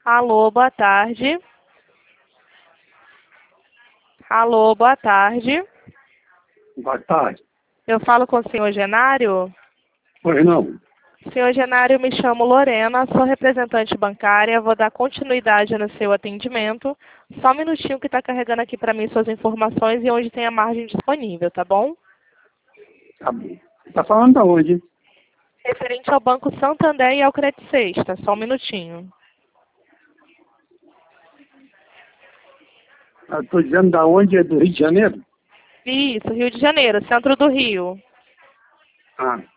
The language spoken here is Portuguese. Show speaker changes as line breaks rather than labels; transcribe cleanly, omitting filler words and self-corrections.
Alô, boa tarde. Alô, boa tarde.
Boa tarde.
Eu falo com o senhor Genário?
Pois não.
Senhor Genário, me chamo Lorena, sou representante bancária, vou dar continuidade no seu atendimento. Só um minutinho que está carregando aqui para mim suas informações e onde tem a margem disponível, tá bom?
Tá bom. Tá falando da onde?
Referente ao Banco Santander e ao Credit Sexta, só um minutinho.
Eu tô dizendo da onde, é do Rio de Janeiro?
Isso, Rio de Janeiro, centro do Rio.
Ah.